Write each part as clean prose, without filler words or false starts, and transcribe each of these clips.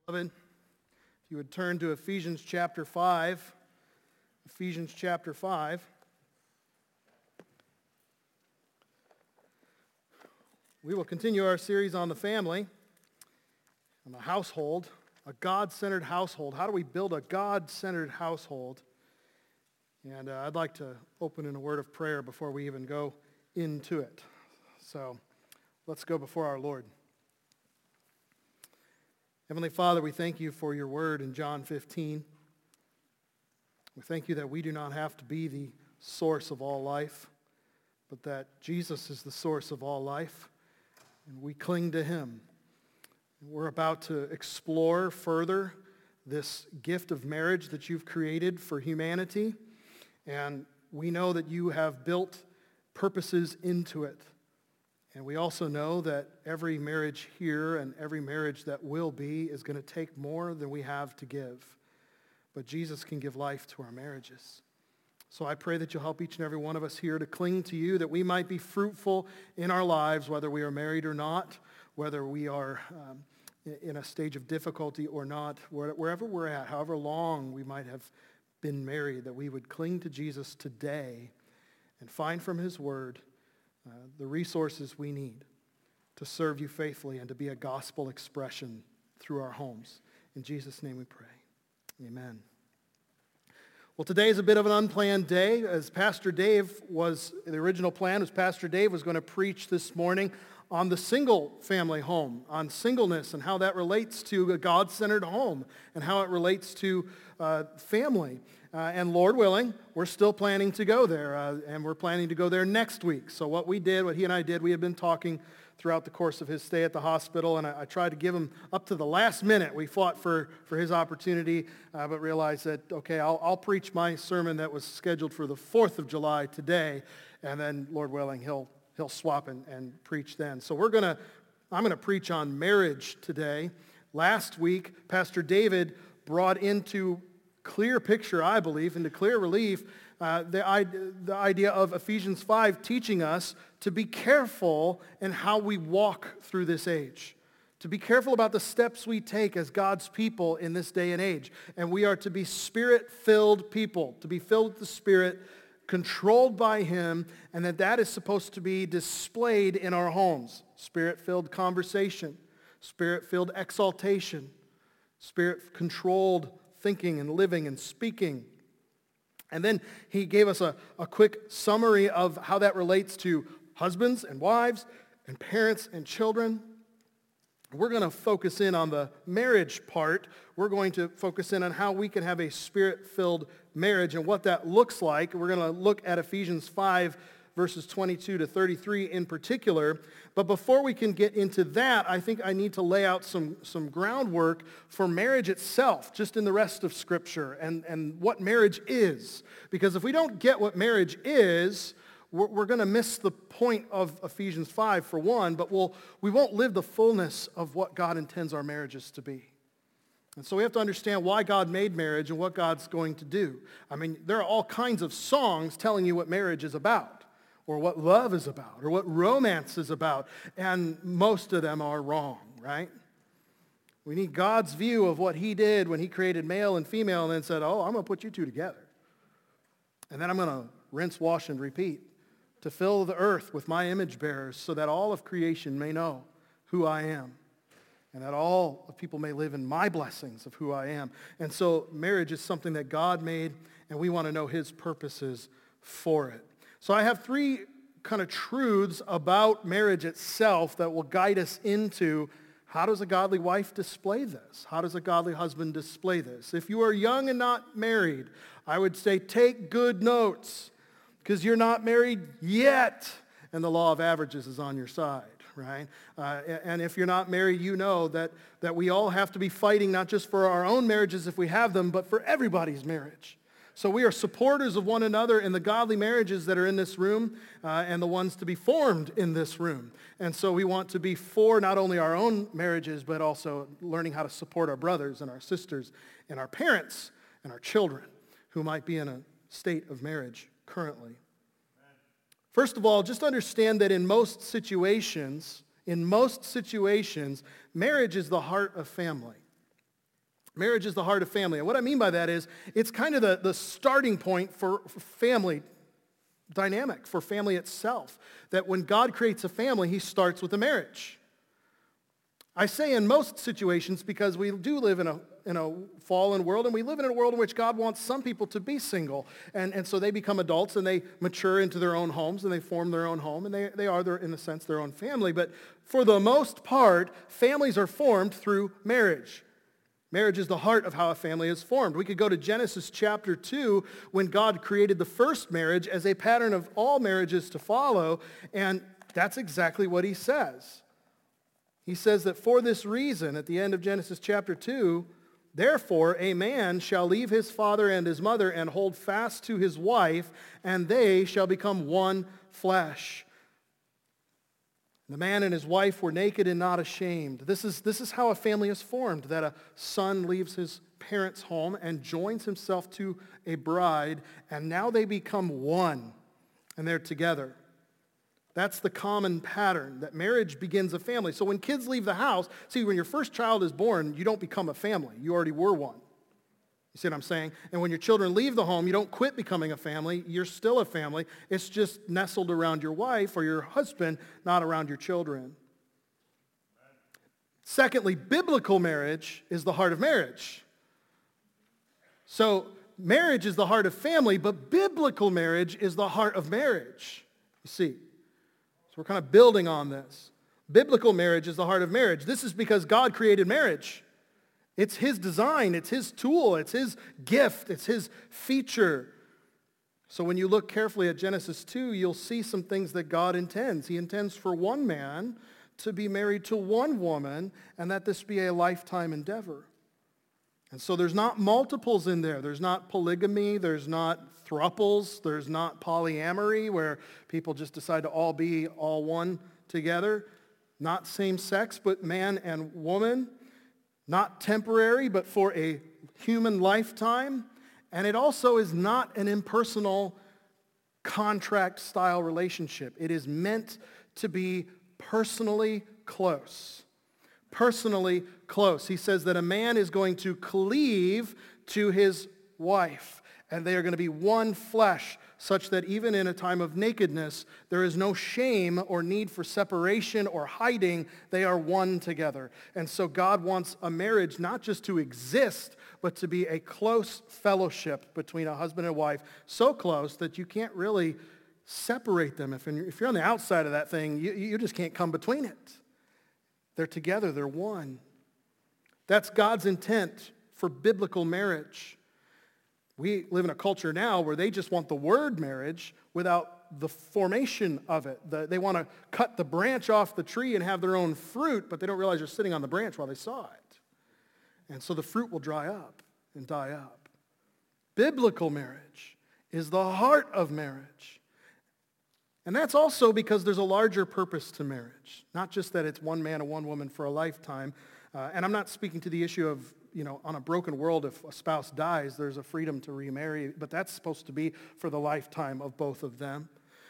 Beloved, if you would turn to Ephesians chapter 5. Ephesians chapter 5. We will continue our series on the family and the household, a God-centered household. How do we build a God-centered household? And I'd like to open in a word of prayer before we even go into it. So let's go before our Lord. Heavenly Father, we thank you for your word in John 15. We thank you that we do not have to be the source of all life, but that Jesus is the source of all life, and we cling to him. We're about to explore further this gift of marriage that you've created for humanity, and we know that you have built purposes into it. And we also know that every marriage here and every marriage that will be is going to take more than we have to give. But Jesus can give life to our marriages. So I pray that you'll help each and every one of us here to cling to you, that we might be fruitful in our lives, whether we are married or not, whether we are in a stage of difficulty or not, wherever we're at, however long we might have been married, that we would cling to Jesus today and find from his word the resources we need to serve you faithfully and to be a gospel expression through our homes. In Jesus' name we pray. Amen. Well, today is a bit of an unplanned day. As Pastor Dave the original plan was Pastor Dave was going to preach this morning on the single family home, on singleness and how that relates to a God-centered home and how it relates to family. And Lord willing, we're still planning to go there, and we're planning to go there next week. So what he and I did, we had been talking throughout the course of his stay at the hospital, and I tried to give him up to the last minute. We fought for his opportunity, but realized that, okay, I'll preach my sermon that was scheduled for the 4th of July today, and then, Lord willing, he'll swap and preach then. So I'm going to preach on marriage today. Last week, Pastor David brought into clear picture, I believe, into clear relief, the idea of Ephesians 5 teaching us to be careful in how we walk through this age, to be careful about the steps we take as God's people in this day and age. And we are to be Spirit-filled people, to be filled with the Spirit, controlled by him, and that is supposed to be displayed in our homes. Spirit-filled conversation, Spirit-filled exaltation, Spirit-controlled thinking and living and speaking. And then he gave us a quick summary of how that relates to husbands and wives and parents and children. We're going to focus in on the marriage part. We're going to focus in on how we can have a Spirit-filled marriage and what that looks like. We're going to look at Ephesians 5, verses 22 to 33 in particular. But before we can get into that, I think I need to lay out some groundwork for marriage itself, just in the rest of Scripture, and what marriage is. Because if we don't get what marriage is, we're going to miss the point of Ephesians 5 for one, but we won't live the fullness of what God intends our marriages to be. And so we have to understand why God made marriage and what God's going to do. I mean, there are all kinds of songs telling you what marriage is about, or what love is about, or what romance is about, and most of them are wrong, right? We need God's view of what he did when he created male and female and then said, oh, I'm going to put you two together. And then I'm going to rinse, wash, and repeat to fill the earth with my image bearers so that all of creation may know who I am and that all of people may live in my blessings of who I am. And so marriage is something that God made, and we want to know his purposes for it. So I have three kind of truths about marriage itself that will guide us into how does a godly wife display this? How does a godly husband display this? If you are young and not married, I would say take good notes because you're not married yet, and the law of averages is on your side, right? And if you're not married, you know that we all have to be fighting not just for our own marriages if we have them, but for everybody's marriage. So we are supporters of one another in the godly marriages that are in this room and the ones to be formed in this room. And so we want to be for not only our own marriages, but also learning how to support our brothers and our sisters and our parents and our children who might be in a state of marriage currently. First of all, just understand that in most situations, marriage is the heart of family. Marriage is the heart of family. And what I mean by that is it's kind of the starting point for family dynamic, for family itself. That when God creates a family, he starts with a marriage. I say in most situations because we do live in a fallen world, and we live in a world in which God wants some people to be single. And so they become adults, and they mature into their own homes, and they form their own home, and they are, in a sense, their own family. But for the most part, families are formed through marriage. Marriage is the heart of how a family is formed. We could go to Genesis chapter 2 when God created the first marriage as a pattern of all marriages to follow, and that's exactly what he says. He says that for this reason, at the end of Genesis chapter 2, therefore a man shall leave his father and his mother and hold fast to his wife, and they shall become one flesh. The man and his wife were naked and not ashamed. This is how a family is formed, that a son leaves his parents' home and joins himself to a bride, and now they become one, and they're together. That's the common pattern, that marriage begins a family. So when kids leave the house, see, when your first child is born, you don't become a family. You already were one. You see what I'm saying? And when your children leave the home, you don't quit becoming a family. You're still a family. It's just nestled around your wife or your husband, not around your children. Secondly, biblical marriage is the heart of marriage. So marriage is the heart of family, but biblical marriage is the heart of marriage. You see? So we're kind of building on this. Biblical marriage is the heart of marriage. This is because God created marriage. It's his design, it's his tool, it's his gift, it's his feature. So when you look carefully at Genesis 2, you'll see some things that God intends. He intends for one man to be married to one woman, and that this be a lifetime endeavor. And so there's not multiples in there. There's not polygamy, there's not thruples, there's not polyamory where people just decide to all be all one together. Not same sex, but man and woman. Not temporary, but for a human lifetime. And it also is not an impersonal contract-style relationship. It is meant to be personally close. Personally close. He says that a man is going to cleave to his wife, and they are going to be one flesh, such that even in a time of nakedness, there is no shame or need for separation or hiding. They are one together. And so God wants a marriage not just to exist, but to be a close fellowship between a husband and wife, so close that you can't really separate them. If you're on the outside of that thing, you just can't come between it. They're together. They're one. That's God's intent for biblical marriage. We live in a culture now where they just want the word marriage without the formation of it. They want to cut the branch off the tree and have their own fruit, but they don't realize they're sitting on the branch while they saw it. And so the fruit will dry up and die up. Biblical marriage is the heart of marriage. And that's also because there's a larger purpose to marriage. Not just that it's one man and one woman for a lifetime. And I'm not speaking to the issue of, on a broken world, if a spouse dies, there's a freedom to remarry. But that's supposed to be for the lifetime of both of them.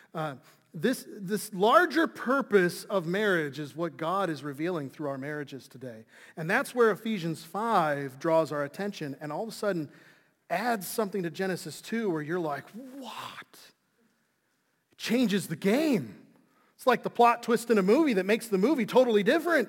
This larger purpose of marriage is what God is revealing through our marriages today. And that's where Ephesians 5 draws our attention and all of a sudden adds something to Genesis 2 where you're like, what? It changes the game. It's like the plot twist in a movie that makes the movie totally different.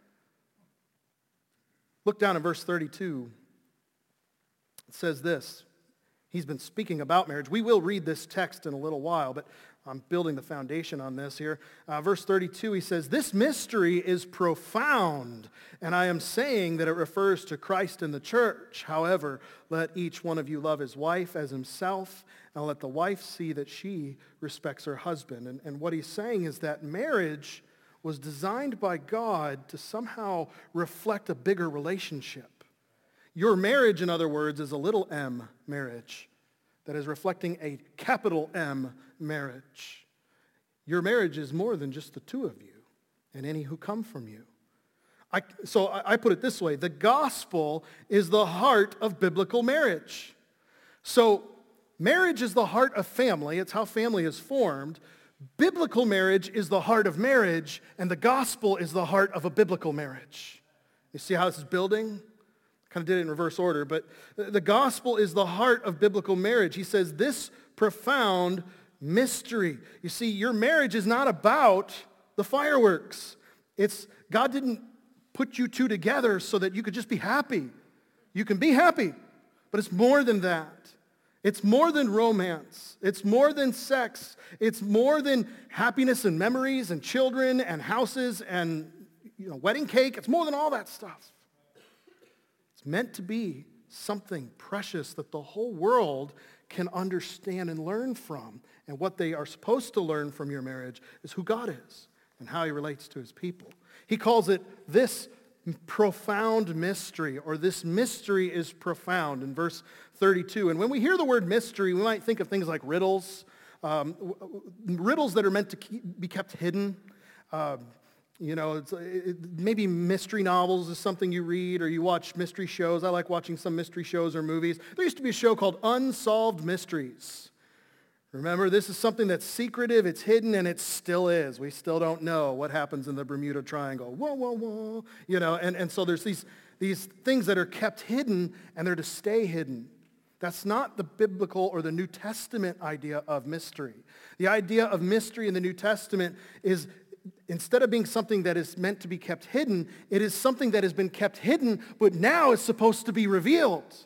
Look down at verse 32. It says this. He's been speaking about marriage. We will read this text in a little while, but I'm building the foundation on this here. Verse 32, he says, "This mystery is profound, and I am saying that it refers to Christ and the church. However, let each one of you love his wife as himself, and let the wife see that she respects her husband." And what he's saying is that marriage was designed by God to somehow reflect a bigger relationship. Your marriage, in other words, is a little m marriage that is reflecting a capital M marriage. Your marriage is more than just the two of you and any who come from you. So I put it this way. The gospel is the heart of biblical marriage. So marriage is the heart of family. It's how family is formed. Biblical marriage is the heart of marriage, and the gospel is the heart of a biblical marriage. You see how this is building? kind of did it in reverse order, but the gospel is the heart of biblical marriage. He says this profound mystery. You see, your marriage is not about the fireworks. God didn't put you two together so that you could just be happy. You can be happy, but it's more than that. It's more than romance. It's more than sex. It's more than happiness and memories and children and houses and wedding cake. It's more than all that stuff. It's meant to be something precious that the whole world can understand and learn from. And what they are supposed to learn from your marriage is who God is and how he relates to his people. He calls it this profound mystery, or this mystery is profound in verse 32. And when we hear the word mystery, we might think of things like riddles, riddles that are meant to be kept hidden. Maybe mystery novels is something you read, or you watch mystery shows. I like watching some mystery shows or movies. There used to be a show called Unsolved Mysteries. Remember, this is something that's secretive, it's hidden, and it still is. We still don't know what happens in the Bermuda Triangle. Whoa, whoa, whoa. And so there's these things that are kept hidden, and they're to stay hidden. That's not the biblical or the New Testament idea of mystery. The idea of mystery in the New Testament is, instead of being something that is meant to be kept hidden, it is something that has been kept hidden, but now is supposed to be revealed.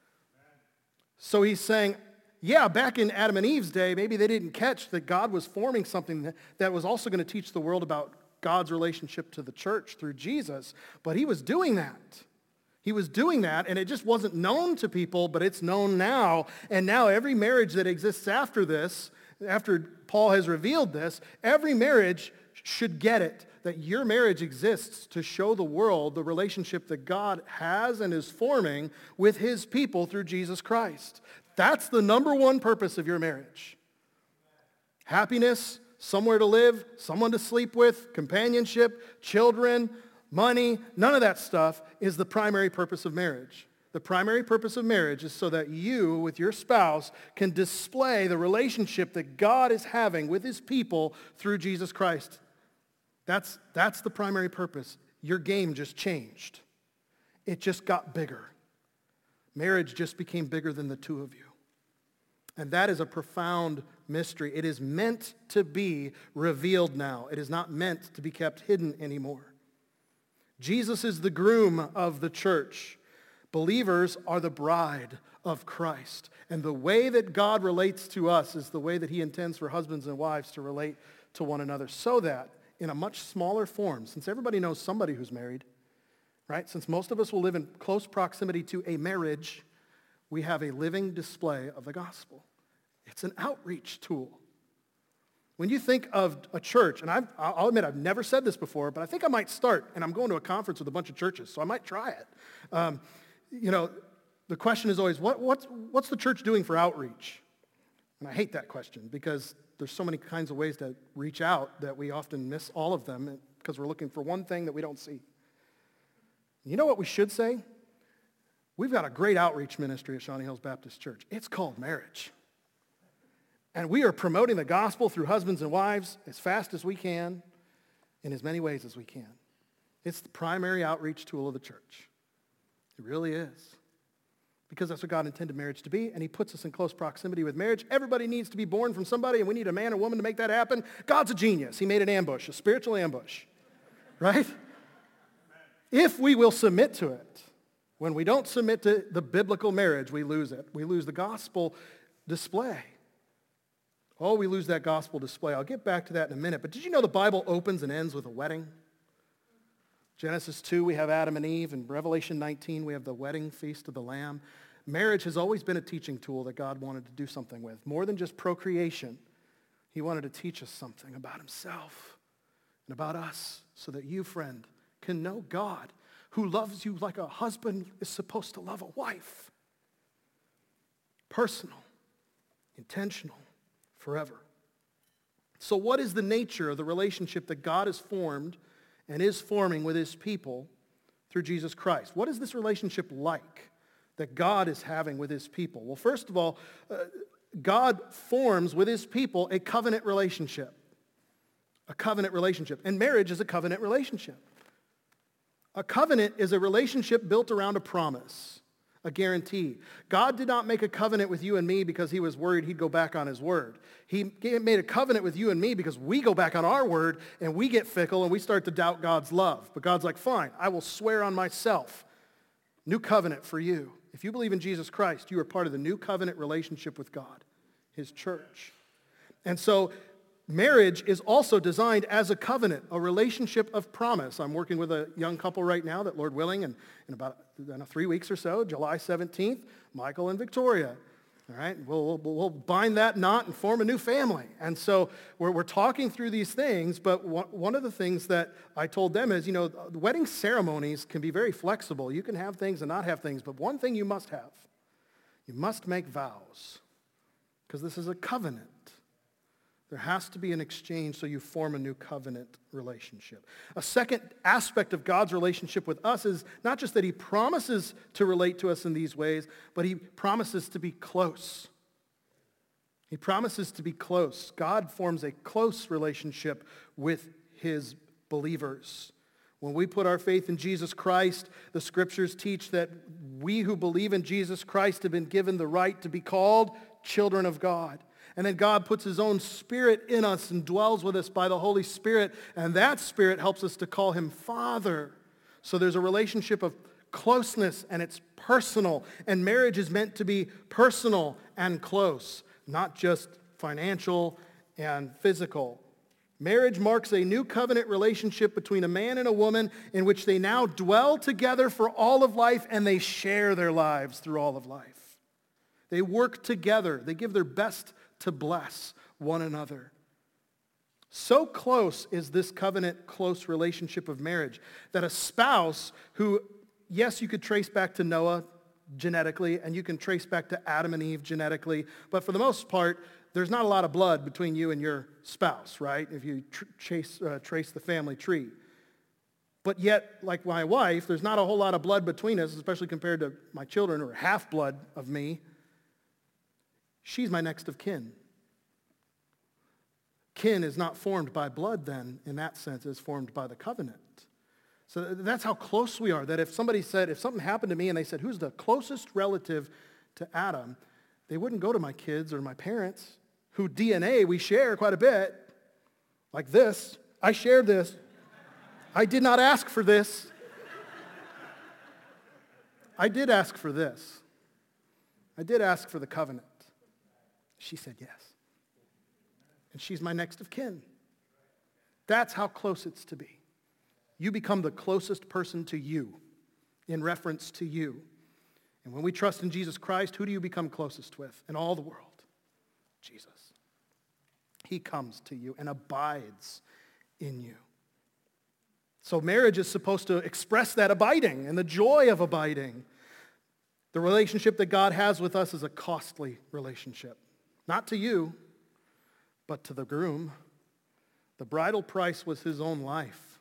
So he's saying, yeah, back in Adam and Eve's day, maybe they didn't catch that God was forming something that was also going to teach the world about God's relationship to the church through Jesus, but he was doing that. He was doing that, and it just wasn't known to people, but it's known now. And now every marriage that exists after this, after Paul has revealed this, every marriage should get it, that your marriage exists to show the world the relationship that God has and is forming with his people through Jesus Christ. That's the number one purpose of your marriage. Happiness, somewhere to live, someone to sleep with, companionship, children, money, none of that stuff is the primary purpose of marriage. The primary purpose of marriage is so that you, with your spouse, can display the relationship that God is having with his people through Jesus Christ. That's the primary purpose. Your game just changed. It just got bigger. Marriage just became bigger than the two of you. And that is a profound mystery. It is meant to be revealed now. It is not meant to be kept hidden anymore. Jesus is the groom of the church. Believers are the bride of Christ. And the way that God relates to us is the way that he intends for husbands and wives to relate to one another, so that in a much smaller form, since everybody knows somebody who's married, right? Since most of us will live in close proximity to a marriage, we have a living display of the gospel. It's an outreach tool. When you think of a church, and I'll admit I've never said this before, but I think I might start, and I'm going to a conference with a bunch of churches, so I might try it. The question is always, what's the church doing for outreach? And I hate that question because there's so many kinds of ways to reach out that we often miss all of them because we're looking for one thing that we don't see. You know what we should say? We've got a great outreach ministry at Shawnee Hills Baptist Church. It's called marriage. And we are promoting the gospel through husbands and wives as fast as we can, in as many ways as we can. It's the primary outreach tool of the church. It really is. Because that's what God intended marriage to be, and he puts us in close proximity with marriage. Everybody needs to be born from somebody, and we need a man or woman to make that happen. God's a genius. He made an ambush, a spiritual ambush, right? If we will submit to it. When we don't submit to the biblical marriage, we lose it. We lose the gospel display. Oh, we lose that gospel display. I'll get back to that in a minute. But did you know the Bible opens and ends with a wedding? Genesis 2, we have Adam and Eve. In Revelation 19, we have the wedding feast of the Lamb. Marriage has always been a teaching tool that God wanted to do something with. More than just procreation, he wanted to teach us something about himself and about us so that you, friend, can know God who loves you like a husband is supposed to love a wife. Personal, intentional, forever. So what is the nature of the relationship that God has formed and is forming with his people through Jesus Christ? What is this relationship like that God is having with his people? Well, first of all, God forms with his people a covenant relationship. A covenant relationship. And marriage is a covenant relationship. A covenant is a relationship built around a promise, a guarantee. God did not make a covenant with you and me because he was worried he'd go back on his word. He made a covenant with you and me because we go back on our word and we get fickle and we start to doubt God's love. But God's like, fine, I will swear on myself. New covenant for you. If you believe in Jesus Christ, you are part of the new covenant relationship with God, his church. And so marriage is also designed as a covenant, a relationship of promise. I'm working with a young couple right now that, Lord willing, in about 3 weeks or so, July 17th, Michael and Victoria. All right, we'll bind that knot and form a new family. And so we're talking through these things, but one of the things that I told them is, the wedding ceremonies can be very flexible. You can have things and not have things, but one thing you must have. You must make vows, because this is a covenant. There has to be an exchange so you form a new covenant relationship. A second aspect of God's relationship with us is not just that he promises to relate to us in these ways, but he promises to be close. He promises to be close. God forms a close relationship with his believers. When we put our faith in Jesus Christ, the scriptures teach that we who believe in Jesus Christ have been given the right to be called children of God. And then God puts his own Spirit in us and dwells with us by the Holy Spirit. And that Spirit helps us to call him Father. So there's a relationship of closeness, and it's personal. And marriage is meant to be personal and close, not just financial and physical. Marriage marks a new covenant relationship between a man and a woman in which they now dwell together for all of life, and they share their lives through all of life. They work together. They give their best to bless one another. So close is this covenant close relationship of marriage that a spouse who, yes, you could trace back to Noah genetically, and you can trace back to Adam and Eve genetically, but for the most part, there's not a lot of blood between you and your spouse, right? If you trace the family tree. But yet, like my wife, there's not a whole lot of blood between us, especially compared to my children who are half-blood of me. She's my next of kin. Kin is not formed by blood then, in that sense, it's formed by the covenant. So that's how close we are, that if something happened to me and they said, who's the closest relative to Adam, they wouldn't go to my kids or my parents, who DNA we share quite a bit, like this. I shared this. I did not ask for this. I did ask for this. I did ask for the covenant. She said yes. And she's my next of kin. That's how close it's to be. You become the closest person to you in reference to you. And when we trust in Jesus Christ, who do you become closest with in all the world? Jesus. He comes to you and abides in you. So marriage is supposed to express that abiding and the joy of abiding. The relationship that God has with us is a costly relationship. Not to you, but to the groom. The bridal price was his own life.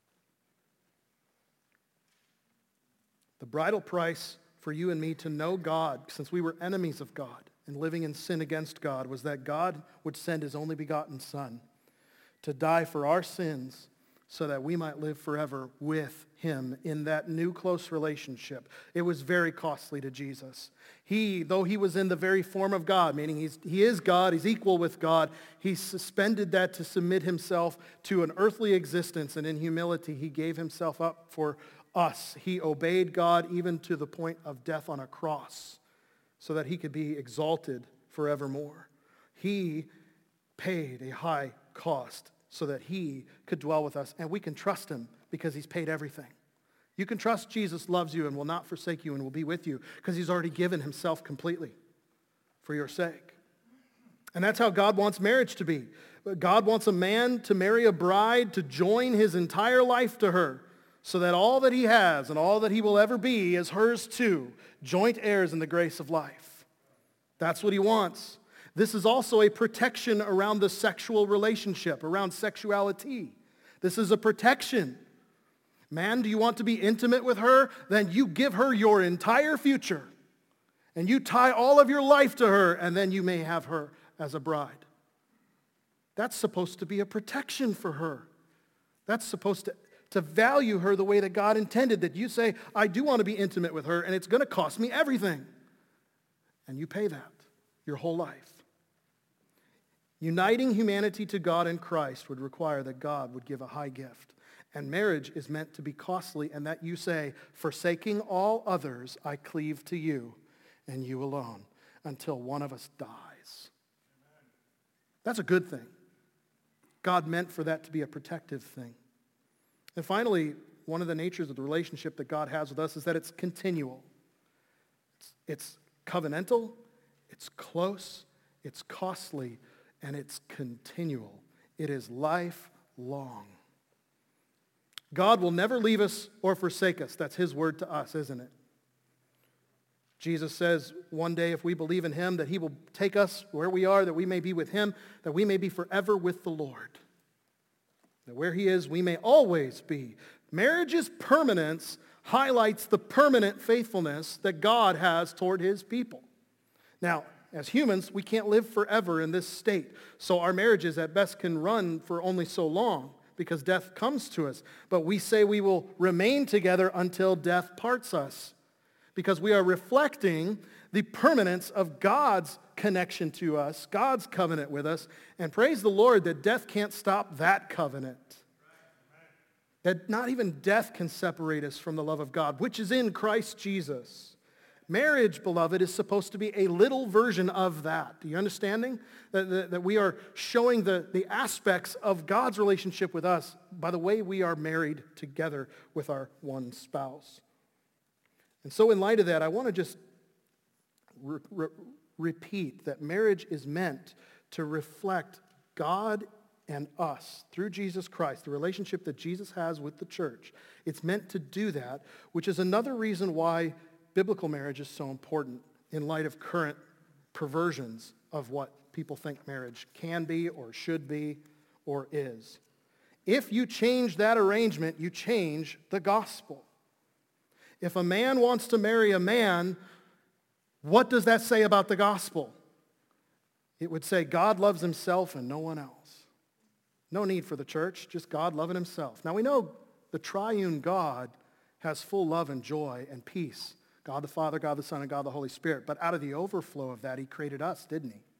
The bridal price for you and me to know God, since we were enemies of God and living in sin against God, was that God would send his only begotten Son to die for our sins so that we might live forever with him in that new close relationship. It was very costly to Jesus. Though he was in the very form of God, meaning he is God, he's equal with God, he suspended that to submit himself to an earthly existence, and in humility he gave himself up for us. He obeyed God even to the point of death on a cross so that he could be exalted forevermore. He paid a high cost so that he could dwell with us, and we can trust him because he's paid everything. You can trust Jesus loves you and will not forsake you and will be with you because he's already given himself completely for your sake. And that's how God wants marriage to be. God wants a man to marry a bride, to join his entire life to her, so that all that he has and all that he will ever be is hers too, joint heirs in the grace of life. That's what he wants. This is also a protection around the sexual relationship, around sexuality. This is a protection. Man, do you want to be intimate with her? Then you give her your entire future. And you tie all of your life to her, and then you may have her as a bride. That's supposed to be a protection for her. That's supposed to value her the way that God intended, that you say, I do want to be intimate with her, and it's going to cost me everything. And you pay that your whole life. Uniting humanity to God in Christ would require that God would give a high gift. And marriage is meant to be costly, and that you say, forsaking all others, I cleave to you, and you alone, until one of us dies. That's a good thing. God meant for that to be a protective thing. And finally, one of the natures of the relationship that God has with us is that it's continual. It's covenantal, it's close, it's costly, and it's continual. It is lifelong. God will never leave us or forsake us. That's his word to us, isn't it? Jesus says one day if we believe in him that he will take us where we are, that we may be with him, that we may be forever with the Lord. That where he is, we may always be. Marriage's permanence highlights the permanent faithfulness that God has toward his people. Now, as humans, we can't live forever in this state. So our marriages at best can run for only so long because death comes to us. But we say we will remain together until death parts us because we are reflecting the permanence of God's connection to us, God's covenant with us. And praise the Lord that death can't stop that covenant. That not even death can separate us from the love of God, which is in Christ Jesus. Marriage, beloved, is supposed to be a little version of that. Do you understanding? That we are showing the aspects of God's relationship with us by the way we are married together with our one spouse. And so in light of that, I want to just repeat that marriage is meant to reflect God and us through Jesus Christ, the relationship that Jesus has with the church. It's meant to do that, which is another reason why biblical marriage is so important in light of current perversions of what people think marriage can be or should be or is. If you change that arrangement, you change the gospel. If a man wants to marry a man, what does that say about the gospel? It would say God loves himself and no one else. No need for the church, just God loving himself. Now we know the triune God has full love and joy and peace. God the Father, God the Son, and God the Holy Spirit. But out of the overflow of that, he created us, didn't he?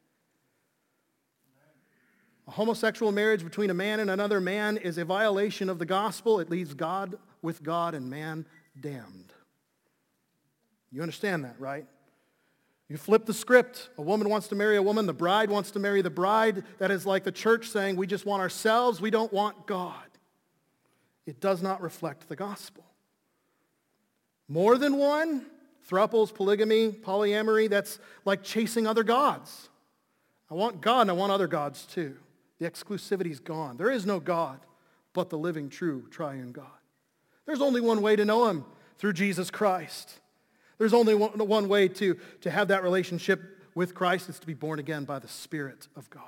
A homosexual marriage between a man and another man is a violation of the gospel. It leaves God with God and man damned. You understand that, right? You flip the script. A woman wants to marry a woman. The bride wants to marry the bride. That is like the church saying, we just want ourselves. We don't want God. It does not reflect the gospel. More than one, thruples, polygamy, polyamory, that's like chasing other gods. I want God and I want other gods too. The exclusivity's gone. There is no God but the living, true, triune God. There's only one way to know him, through Jesus Christ. There's only one way to have that relationship with Christ is to be born again by the Spirit of God.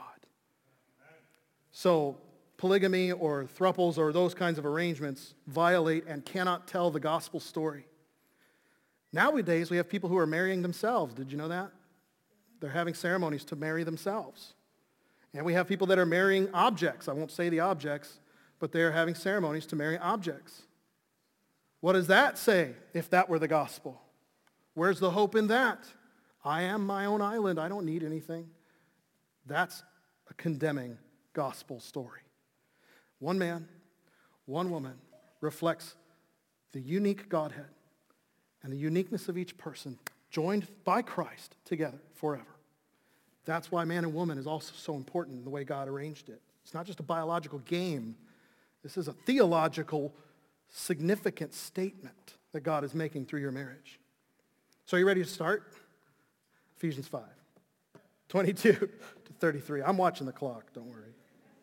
So polygamy or thruples or those kinds of arrangements violate and cannot tell the gospel story. Nowadays, we have people who are marrying themselves. Did you know that? They're having ceremonies to marry themselves. And we have people that are marrying objects. I won't say the objects, but they're having ceremonies to marry objects. What does that say if that were the gospel? Where's the hope in that? I am my own island. I don't need anything. That's a condemning gospel story. One man, one woman reflects the unique Godhead and the uniqueness of each person joined by Christ together forever. That's why man and woman is also so important in the way God arranged it. It's not just a biological game. This is a theological, significant statement that God is making through your marriage. So are you ready to start? Ephesians 5, 22 to 33. I'm watching the clock, don't worry.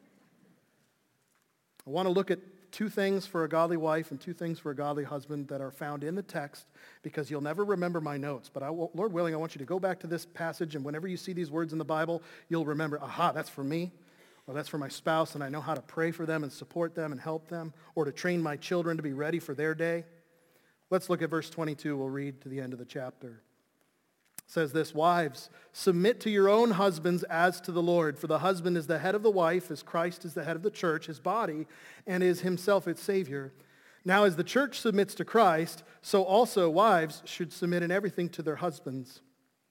I want to look at two things for a godly wife and two things for a godly husband that are found in the text because you'll never remember my notes. But Lord willing, I want you to go back to this passage, and whenever you see these words in the Bible, you'll remember, aha, that's for me, or that's for my spouse, and I know how to pray for them and support them and help them, or to train my children to be ready for their day. Let's look at verse 22. We'll read to the end of the chapter. It says this, wives, submit to your own husbands as to the Lord, for the husband is the head of the wife, as Christ is the head of the church, his body, and is himself its Savior. Now as the church submits to Christ, so also wives should submit in everything to their husbands.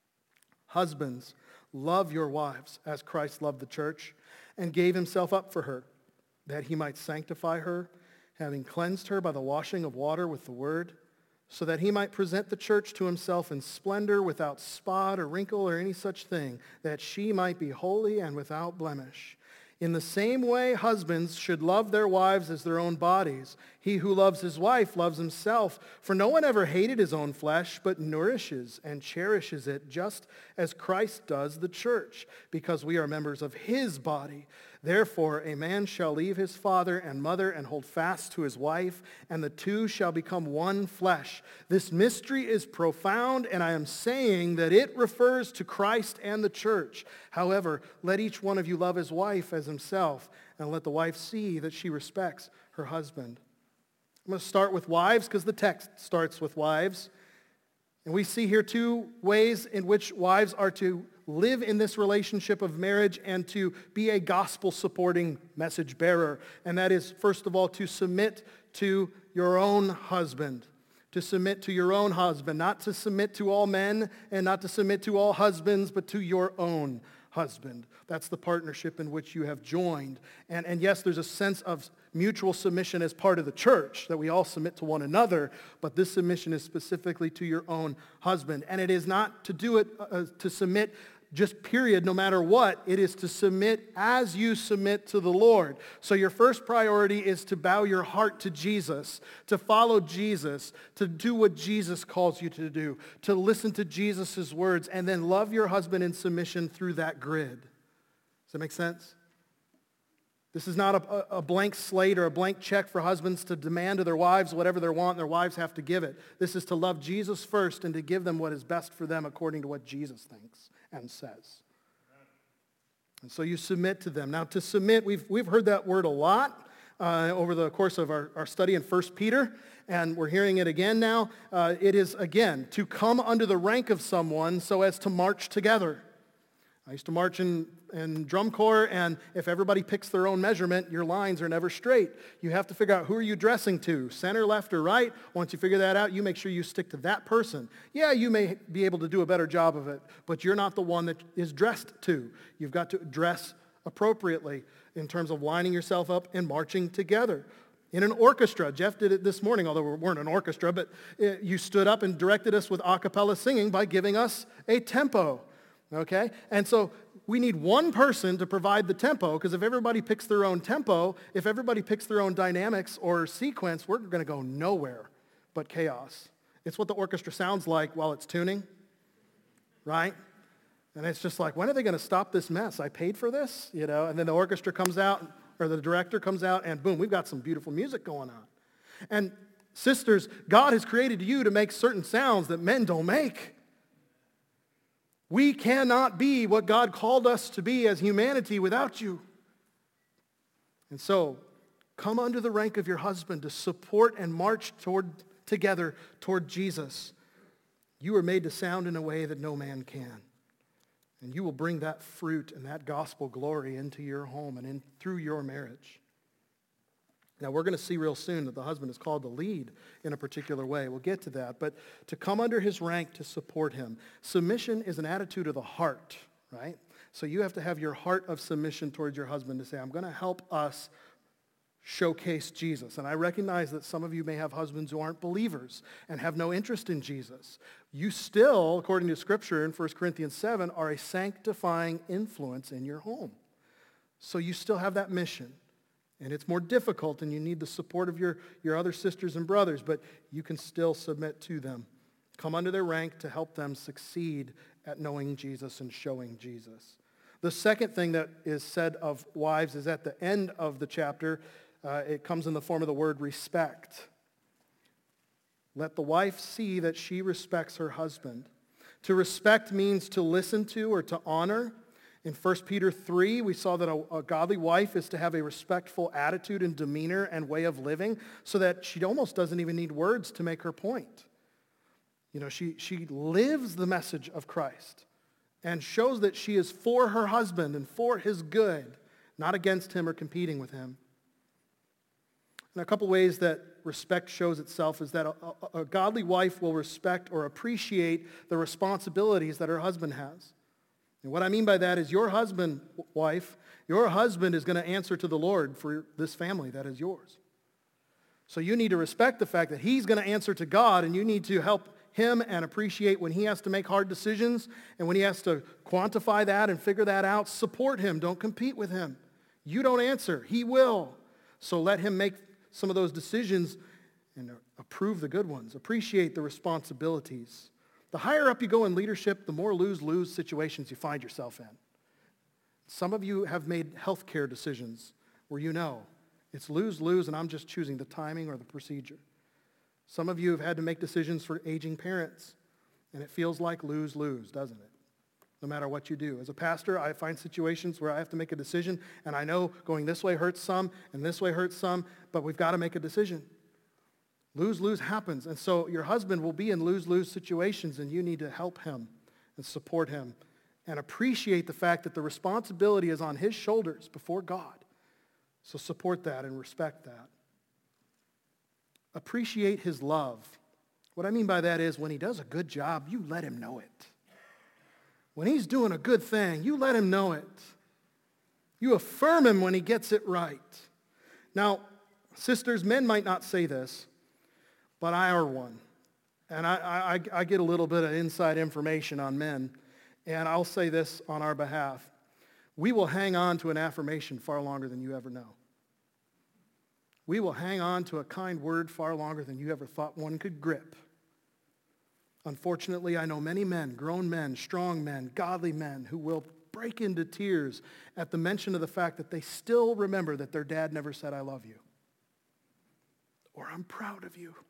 Husbands, love your wives as Christ loved the church and gave himself up for her, that he might sanctify her, having cleansed her by the washing of water with the word, so that he might present the church to himself in splendor, without spot or wrinkle or any such thing, that she might be holy and without blemish. In the same way, husbands should love their wives as their own bodies. He who loves his wife loves himself. For no one ever hated his own flesh, but nourishes and cherishes it, just as Christ does the church, because we are members of his body. Therefore, a man shall leave his father and mother and hold fast to his wife, and the two shall become one flesh. This mystery is profound, and I am saying that it refers to Christ and the church. However, let each one of you love his wife as himself, and let the wife see that she respects her husband. I'm going to start with wives because the text starts with wives. And we see here two ways in which wives are to live in this relationship of marriage and to be a gospel-supporting message bearer. And that is, first of all, to submit to your own husband. To submit to your own husband. Not to submit to all men and not to submit to all husbands, but to your own husband. That's the partnership in which you have joined. And yes, there's a sense of mutual submission as part of the church, that we all submit to one another, but this submission is specifically to your own husband. And it is not to do it, to submit just period, no matter what. It is to submit as you submit to the Lord. So your first priority is to bow your heart to Jesus, to follow Jesus, to do what Jesus calls you to do, to listen to Jesus' words, and then love your husband in submission through that grid. Does that make sense? This is not a blank slate or a blank check for husbands to demand of their wives whatever they want, and their wives have to give it. This is to love Jesus first and to give them what is best for them according to what Jesus thinks and says. And so you submit to them. Now to submit, we've heard that word a lot over the course of our study in 1 Peter, and we're hearing it again now. It is, again, to come under the rank of someone so as to march together. I used to march in drum corps, and if everybody picks their own measurement, your lines are never straight. You have to figure out, who are you dressing to, center, left, or right? Once you figure that out, you make sure you stick to that person. Yeah, you may be able to do a better job of it, but you're not the one that is dressed to. You've got to dress appropriately in terms of lining yourself up and marching together. In an orchestra, Jeff did it this morning, although we weren't an orchestra, but you stood up and directed us with a cappella singing by giving us a tempo. Okay? And so we need one person to provide the tempo, because if everybody picks their own tempo, if everybody picks their own dynamics or sequence, we're going to go nowhere but chaos. It's what the orchestra sounds like while it's tuning, right? And it's just like, when are they going to stop this mess? I paid for this, you know? And then the orchestra comes out, or the director comes out, and boom, we've got some beautiful music going on. And sisters, God has created you to make certain sounds that men don't make. We cannot be what God called us to be as humanity without you. And so, come under the rank of your husband to support and march together toward Jesus. You are made to sound in a way that no man can. And you will bring that fruit and that gospel glory into your home and through your marriage. Now, we're going to see real soon that the husband is called to lead in a particular way. We'll get to that. But to come under his rank to support him. Submission is an attitude of the heart, right? So you have to have your heart of submission towards your husband to say, I'm going to help us showcase Jesus. And I recognize that some of you may have husbands who aren't believers and have no interest in Jesus. You still, according to Scripture in 1 Corinthians 7, are a sanctifying influence in your home. So you still have that mission. And it's more difficult, and you need the support of your other sisters and brothers, but you can still submit to them. Come under their rank to help them succeed at knowing Jesus and showing Jesus. The second thing that is said of wives is at the end of the chapter. It comes in the form of the word respect. Let the wife see that she respects her husband. To respect means to listen to or to honor. In 1 Peter 3, we saw that a godly wife is to have a respectful attitude and demeanor and way of living so that she almost doesn't even need words to make her point. You know, she lives the message of Christ and shows that she is for her husband and for his good, not against him or competing with him. And a couple ways that respect shows itself is that a godly wife will respect or appreciate the responsibilities that her husband has. And what I mean by that is your husband, wife, your husband is going to answer to the Lord for this family that is yours. So you need to respect the fact that he's going to answer to God, and you need to help him and appreciate when he has to make hard decisions and when he has to quantify that and figure that out. Support him. Don't compete with him. You don't answer. He will. So let him make some of those decisions and approve the good ones. Appreciate the responsibilities. The higher up you go in leadership, the more lose-lose situations you find yourself in. Some of you have made healthcare decisions where you know it's lose-lose and I'm just choosing the timing or the procedure. Some of you have had to make decisions for aging parents, and it feels like lose-lose, doesn't it? No matter what you do. As a pastor, I find situations where I have to make a decision, and I know going this way hurts some, and this way hurts some, but we've got to make a decision. Lose-lose happens, and so your husband will be in lose-lose situations, and you need to help him and support him and appreciate the fact that the responsibility is on his shoulders before God. So support that and respect that. Appreciate his love. What I mean by that is when he does a good job, you let him know it. When he's doing a good thing, you let him know it. You affirm him when he gets it right. Now, sisters, men might not say this, but I are one. And I get a little bit of inside information on men, and I'll say this on our behalf. We will hang on to an affirmation far longer than you ever know. We will hang on to a kind word far longer than you ever thought one could grip. Unfortunately, I know many men, grown men, strong men, godly men, who will break into tears at the mention of the fact that they still remember that their dad never said, "I love you," or "I'm proud of you."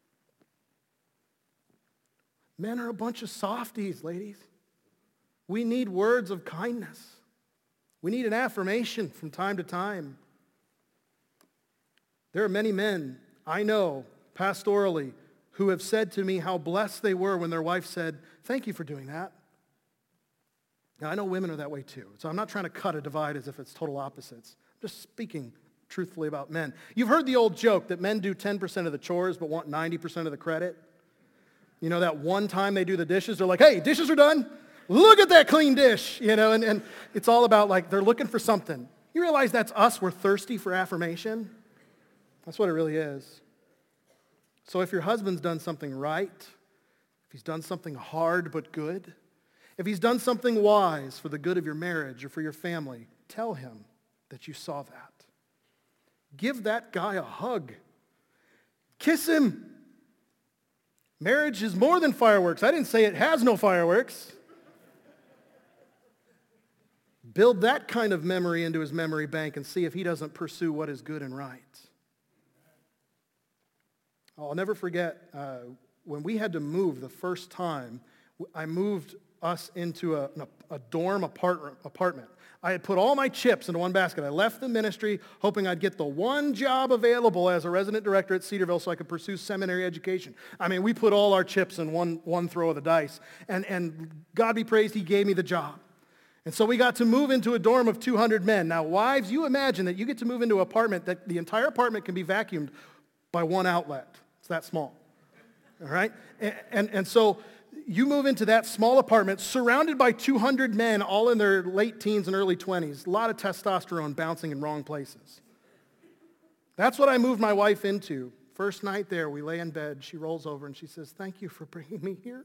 Men are a bunch of softies, ladies. We need words of kindness. We need an affirmation from time to time. There are many men I know pastorally who have said to me how blessed they were when their wife said, "Thank you for doing that." Now, I know women are that way too, so I'm not trying to cut a divide as if it's total opposites. I'm just speaking truthfully about men. You've heard the old joke that men do 10% of the chores but want 90% of the credit. You know, that one time they do the dishes, they're like, "Hey, dishes are done. Look at that clean dish." You know, and it's all about like they're looking for something. You realize that's us. We're thirsty for affirmation. That's what it really is. So if your husband's done something right, if he's done something hard but good, if he's done something wise for the good of your marriage or for your family, tell him that you saw that. Give that guy a hug. Kiss him. Marriage is more than fireworks. I didn't say it has no fireworks. Build that kind of memory into his memory bank and see if he doesn't pursue what is good and right. I'll never forget when we had to move the first time, I moved us into a dorm apartment. I had put all my chips into one basket. I left the ministry hoping I'd get the one job available as a resident director at Cedarville so I could pursue seminary education. I mean, we put all our chips in one throw of the dice. And God be praised, he gave me the job. And so we got to move into a dorm of 200 men. Now, wives, you imagine that you get to move into an apartment that the entire apartment can be vacuumed by one outlet. It's that small. All right? And so you move into that small apartment surrounded by 200 men, all in their late teens and early 20s. A lot of testosterone bouncing in wrong places. That's what I moved my wife into. First night there, we lay in bed. She rolls over and she says, "Thank you for bringing me here."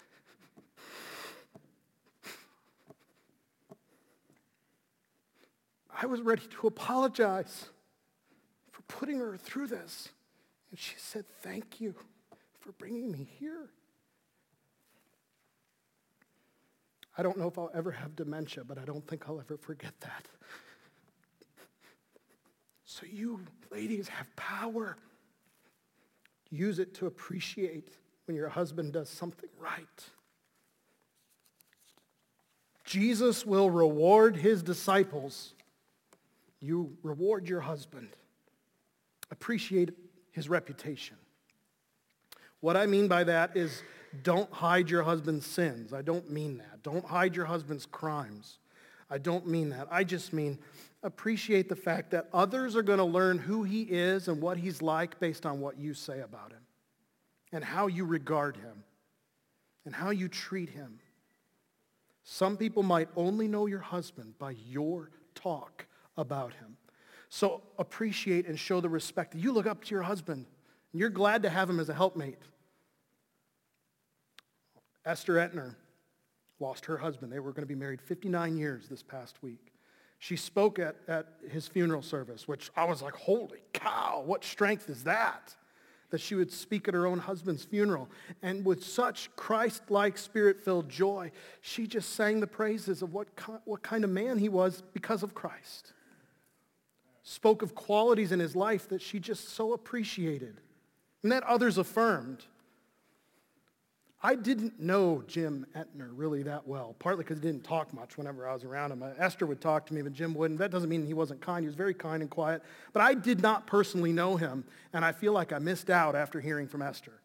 I was ready to apologize for putting her through this. And she said, "Thank you for bringing me here." I don't know if I'll ever have dementia, but I don't think I'll ever forget that. So you ladies have power. Use it to appreciate when your husband does something right. Jesus will reward his disciples. You reward your husband. Appreciate his reputation. What I mean by that is don't hide your husband's sins. I don't mean that. Don't hide your husband's crimes. I don't mean that. I just mean appreciate the fact that others are going to learn who he is and what he's like based on what you say about him and how you regard him and how you treat him. Some people might only know your husband by your talk about him. So appreciate and show the respect that you look up to your husband and you're glad to have him as a helpmate. Esther Etner lost her husband. They were going to be married 59 years this past week. She spoke at his funeral service, which I was like, holy cow, what strength is that? That she would speak at her own husband's funeral. And with such Christ-like, spirit-filled joy, she just sang the praises of what kind of man he was because of Christ. Spoke of qualities in his life that she just so appreciated and that others affirmed. I didn't know Jim Etner really that well, partly because he didn't talk much whenever I was around him. Esther would talk to me, but Jim wouldn't. That doesn't mean he wasn't kind. He was very kind and quiet. But I did not personally know him, and I feel like I missed out after hearing from Esther.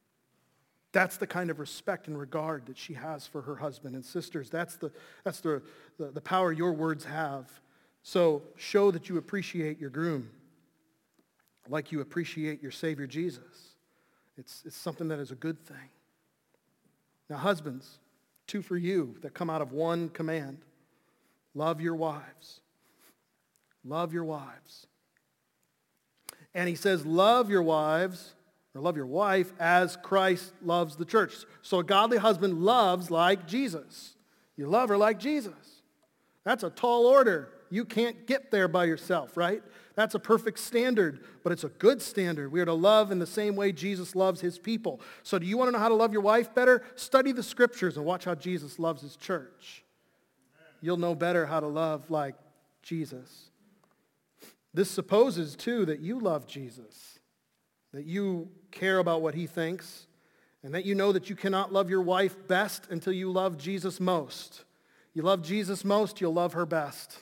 That's the kind of respect and regard that she has for her husband and sisters. That's the power your words have. So show that you appreciate your groom like you appreciate your Savior Jesus. It's something that is a good thing. Now, husbands, 2 for you that come out of one command. Love your wives. Love your wives. And he says, love your wives, or love your wife as Christ loves the church. So a godly husband loves like Jesus. You love her like Jesus. That's a tall order. You can't get there by yourself, right? That's a perfect standard, but it's a good standard. We are to love in the same way Jesus loves his people. So do you want to know how to love your wife better? Study the scriptures and watch how Jesus loves his church. You'll know better how to love like Jesus. This supposes, too, that you love Jesus, that you care about what he thinks, and that you know that you cannot love your wife best until you love Jesus most. You love Jesus most, you'll love her best.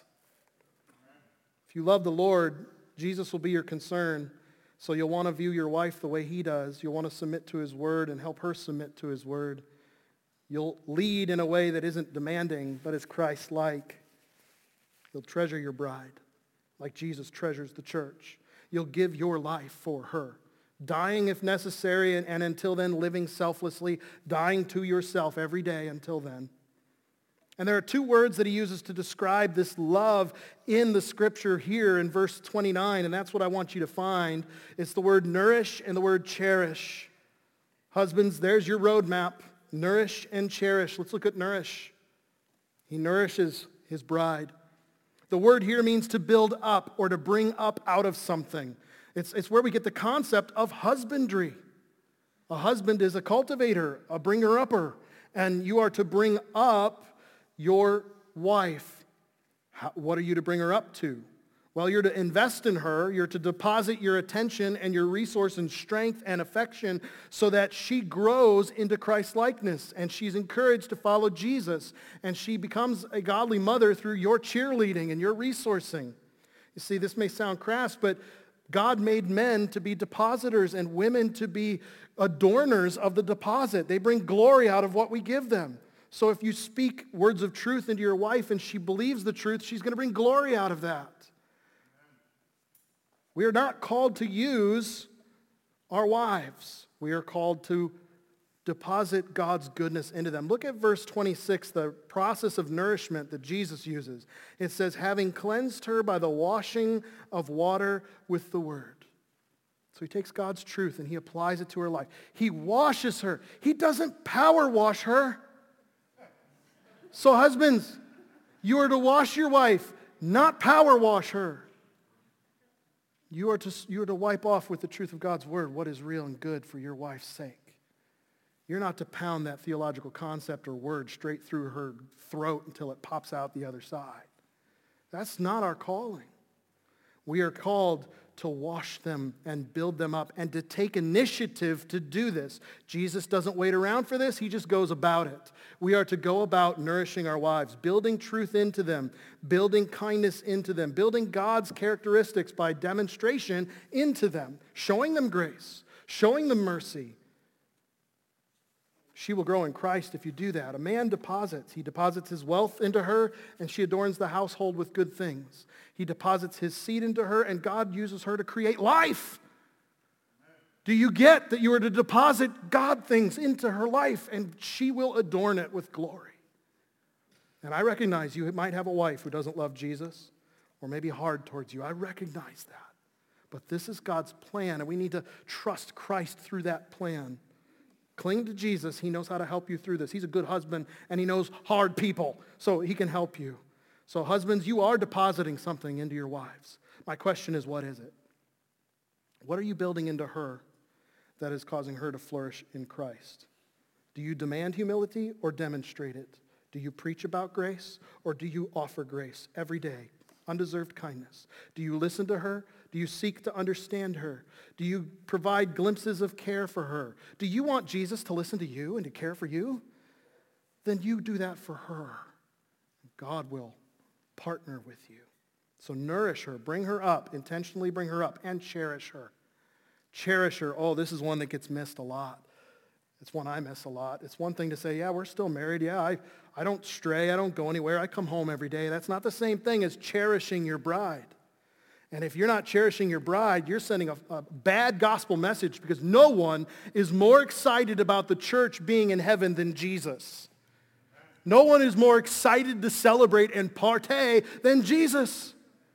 If you love the Lord, Jesus will be your concern. So you'll want to view your wife the way he does. You'll want to submit to his word and help her submit to his word. You'll lead in a way that isn't demanding, but is Christ-like. You'll treasure your bride like Jesus treasures the church. You'll give your life for her, dying if necessary, and until then living selflessly, dying to yourself every day until then. And there are 2 words that he uses to describe this love in the scripture here in verse 29, and that's what I want you to find. It's the word nourish and the word cherish. Husbands, there's your roadmap. Nourish and cherish. Let's look at nourish. He nourishes his bride. The word here means to build up or to bring up out of something. It's where we get the concept of husbandry. A husband is a cultivator, a bringer-upper, and you are to bring up your wife. What are you to bring her up to? Well, you're to invest in her. You're to deposit your attention and your resource and strength and affection so that she grows into Christ-likeness and she's encouraged to follow Jesus and she becomes a godly mother through your cheerleading and your resourcing. You see, this may sound crass, but God made men to be depositors and women to be adorners of the deposit. They bring glory out of what we give them. So if you speak words of truth into your wife and she believes the truth, she's going to bring glory out of that. We are not called to use our wives. We are called to deposit God's goodness into them. Look at verse 26, the process of nourishment that Jesus uses. It says, having cleansed her by the washing of water with the word. So he takes God's truth and he applies it to her life. He washes her. He doesn't power wash her. So husbands, you are to wash your wife, not power wash her. You are to wipe off with the truth of God's word what is real and good for your wife's sake. You're not to pound that theological concept or word straight through her throat until it pops out the other side. That's not our calling. We are called to wash them and build them up and to take initiative to do this. Jesus doesn't wait around for this. He just goes about it. We are to go about nourishing our wives, building truth into them, building kindness into them, building God's characteristics by demonstration into them, showing them grace, showing them mercy, She will grow in Christ if you do that. A man deposits. He deposits his wealth into her, and she adorns the household with good things. He deposits his seed into her, and God uses her to create life. Do you get that you are to deposit God things into her life, and she will adorn it with glory? And I recognize you might have a wife who doesn't love Jesus, or maybe hard towards you. I recognize that. But this is God's plan, and we need to trust Christ through that plan. Cling to Jesus. He knows how to help you through this. He's a good husband, and he knows hard people, so he can help you. So husbands, you are depositing something into your wives. My question is, what is it? What are you building into her that is causing her to flourish in Christ? Do you demand humility or demonstrate it? Do you preach about grace or do you offer grace every day? Undeserved kindness. Do you listen to her? Do you seek to understand her? Do you provide glimpses of care for her? Do you want Jesus to listen to you and to care for you? Then you do that for her. God will partner with you. So nourish her, bring her up, intentionally bring her up, and cherish her. Cherish her. Oh, this is one that gets missed a lot. It's one I miss a lot. It's one thing to say, yeah, we're still married. Yeah, I don't stray. I don't go anywhere. I come home every day. That's not the same thing as cherishing your bride. And if you're not cherishing your bride, you're sending a bad gospel message, because no one is more excited about the church being in heaven than Jesus. No one is more excited to celebrate and partay than Jesus.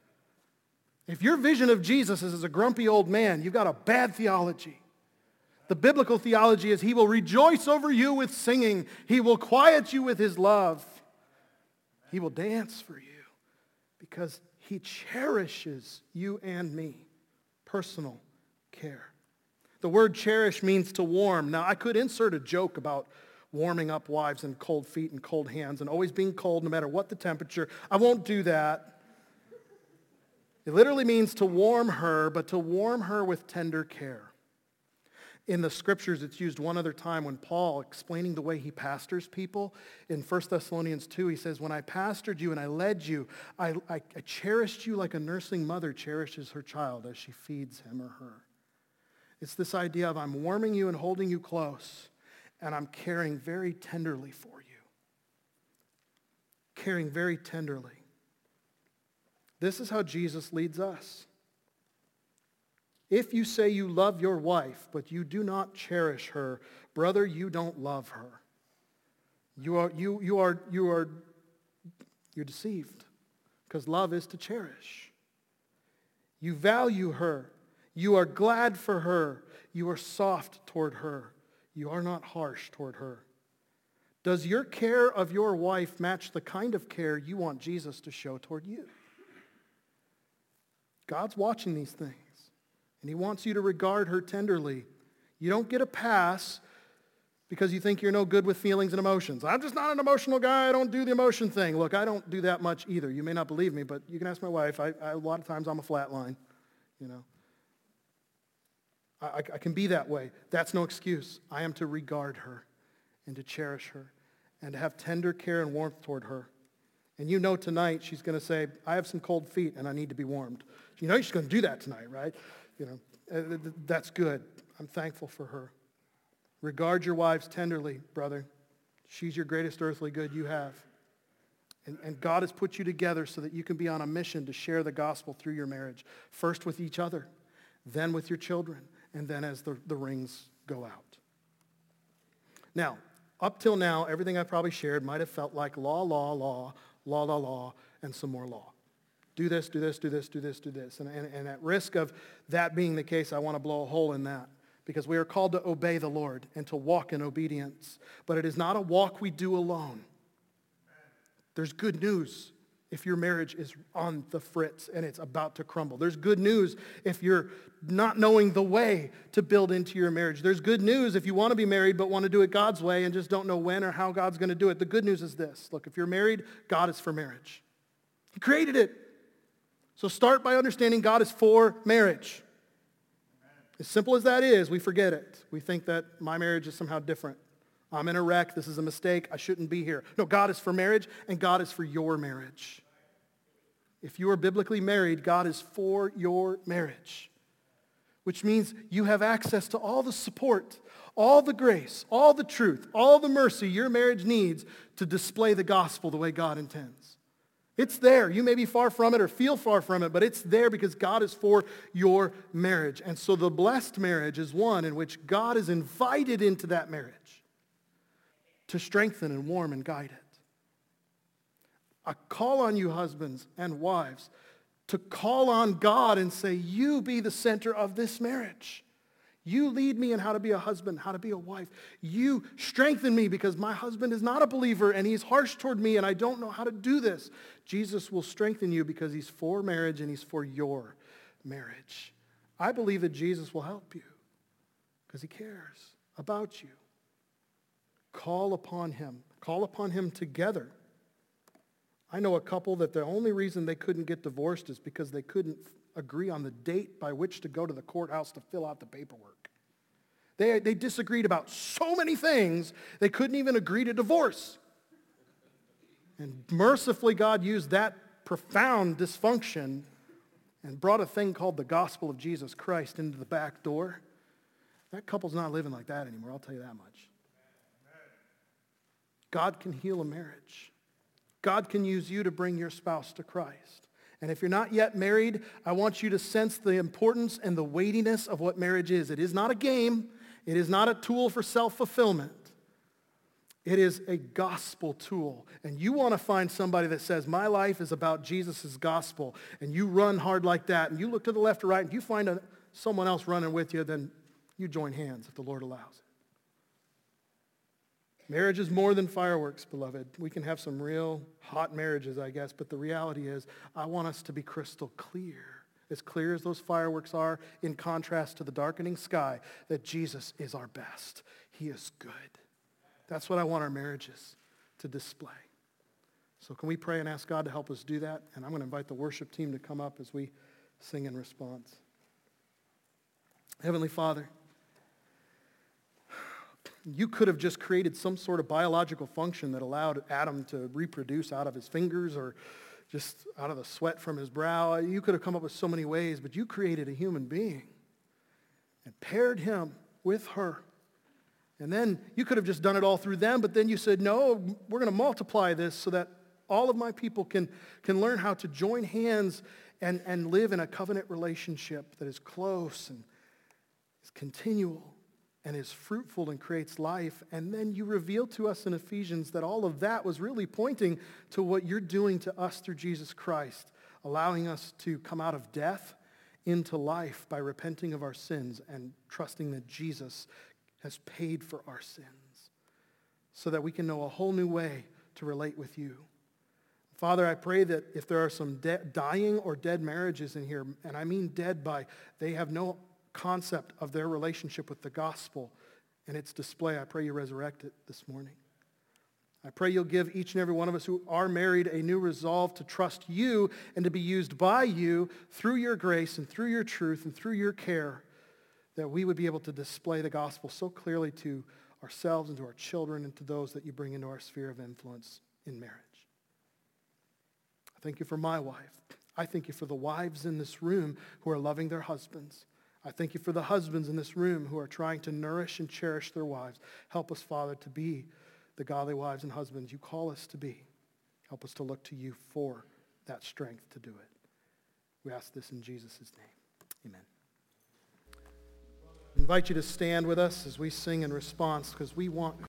If your vision of Jesus is as a grumpy old man, you've got a bad theology. The biblical theology is he will rejoice over you with singing. He will quiet you with his love. He will dance for you because he cherishes you and me. Personal care. The word cherish means to warm. Now, I could insert a joke about warming up wives and cold feet and cold hands and always being cold no matter what the temperature. I won't do that. It literally means to warm her, but to warm her with tender care. In the scriptures, it's used one other time when Paul, explaining the way he pastors people, in 1 Thessalonians 2, he says, when I pastored you and I led you, I cherished you like a nursing mother cherishes her child as she feeds him or her. It's this idea of I'm warming you and holding you close, and I'm caring very tenderly for you. Caring very tenderly. This is how Jesus leads us. If you say you love your wife, but you do not cherish her, brother, you don't love her. You're deceived, because love is to cherish. You value her. You are glad for her. You are soft toward her. You are not harsh toward her. Does your care of your wife match the kind of care you want Jesus to show toward you? God's watching these things. And he wants you to regard her tenderly. You don't get a pass because you think you're no good with feelings and emotions. I'm just not an emotional guy. I don't do the emotion thing. Look, I don't do that much either. You may not believe me, but you can ask my wife. A lot of times I'm a flat line, you know. I can be that way. That's no excuse. I am to regard her and to cherish her and to have tender care and warmth toward her. And you know tonight she's going to say, I have some cold feet and I need to be warmed. You know she's going to do that tonight, right? You know, that's good. I'm thankful for her. Regard your wives tenderly, brother. She's your greatest earthly good you have. And God has put you together so that you can be on a mission to share the gospel through your marriage. First with each other, then with your children, and then as the rings go out. Now, up till now, everything I've probably shared might have felt like law, and some more law. Do this, do this, do this, do this, do this. And at risk of that being the case, I want to blow a hole in that. Because we are called to obey the Lord and to walk in obedience. But it is not a walk we do alone. There's good news if your marriage is on the fritz and it's about to crumble. There's good news if you're not knowing the way to build into your marriage. There's good news if you want to be married but want to do it God's way and just don't know when or how God's going to do it. The good news is this. Look, if you're married, God is for marriage. He created it. So start by understanding God is for marriage. As simple as that is, we forget it. We think that my marriage is somehow different. I'm in a wreck. This is a mistake. I shouldn't be here. No, God is for marriage, and God is for your marriage. If you are biblically married, God is for your marriage, which means you have access to all the support, all the grace, all the truth, all the mercy your marriage needs to display the gospel the way God intends. It's there. You may be far from it or feel far from it, but it's there because God is for your marriage. And so the blessed marriage is one in which God is invited into that marriage to strengthen and warm and guide it. I call on you, husbands and wives, to call on God and say, you be the center of this marriage. You lead me in how to be a husband, how to be a wife. You strengthen me because my husband is not a believer and he's harsh toward me and I don't know how to do this. Jesus will strengthen you because he's for marriage and he's for your marriage. I believe that Jesus will help you because he cares about you. Call upon him. Call upon him together. I know a couple that the only reason they couldn't get divorced is because they couldn't agree on the date by which to go to the courthouse to fill out the paperwork. They disagreed about so many things, they couldn't even agree to divorce. And mercifully, God used that profound dysfunction and brought a thing called the gospel of Jesus Christ into the back door. That couple's not living like that anymore, I'll tell you that much. God can heal a marriage. God can use you to bring your spouse to Christ. And if you're not yet married, I want you to sense the importance and the weightiness of what marriage is. It is not a game. It is not a tool for self-fulfillment. It is a gospel tool. And you want to find somebody that says, my life is about Jesus' gospel, and you run hard like that, and you look to the left or right, and you find someone else running with you, then you join hands if the Lord allows it. Marriage is more than fireworks, beloved. We can have some real hot marriages, I guess, but the reality is I want us to be crystal clear as those fireworks are, in contrast to the darkening sky, that Jesus is our best. He is good. That's what I want our marriages to display. So can we pray and ask God to help us do that? And I'm going to invite the worship team to come up as we sing in response. Heavenly Father, you could have just created some sort of biological function that allowed Adam to reproduce out of his fingers or just out of the sweat from his brow. You could have come up with so many ways, but you created a human being and paired him with her. And then you could have just done it all through them, but then you said, no, we're going to multiply this so that all of my people can learn how to join hands and live in a covenant relationship that is close and is continual and is fruitful and creates life. And then you reveal to us in Ephesians that all of that was really pointing to what you're doing to us through Jesus Christ, allowing us to come out of death into life by repenting of our sins and trusting that Jesus has paid for our sins so that we can know a whole new way to relate with you. Father, I pray that if there are some dying or dead marriages in here, and I mean dead by they have no concept of their relationship with the gospel and its display, I pray you resurrect it this morning. I pray you'll give each and every one of us who are married a new resolve to trust you and to be used by you through your grace and through your truth and through your care, that we would be able to display the gospel so clearly to ourselves and to our children and to those that you bring into our sphere of influence in marriage. I thank you for my wife. I thank you for the wives in this room who are loving their husbands. I thank you for the husbands in this room who are trying to nourish and cherish their wives. Help us, Father, to be the godly wives and husbands you call us to be. Help us to look to you for that strength to do it. We ask this in Jesus' name. Amen. I invite you to stand with us as we sing in response because we want